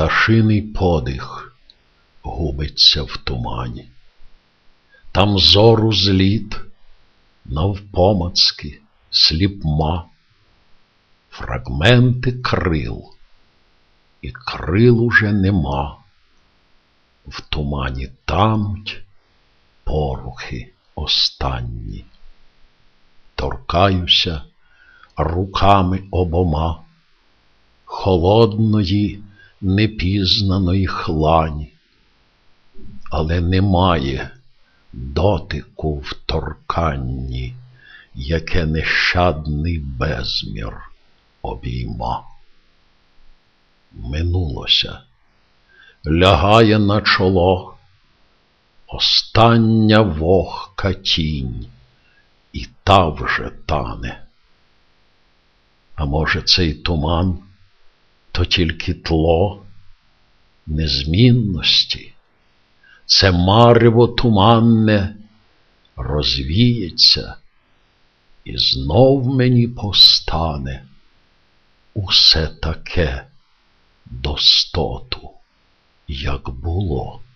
Пташиний подих губиться в тумані. Там зору зліт, навпомацки, сліпма, фрагменти крил, і крил уже нема. В тумані тануть порухи останні. Торкаюся руками обома холодної, непізнаної хлані, але немає дотику в торканні, яке нещадний безмір обійма. Минулося, лягає на чоло остання вогка тінь, і та вже тане. А може, цей туман то тільки тло незмінності, це марево туманне розвіється, і знов мені постане усе таке достоту, як було.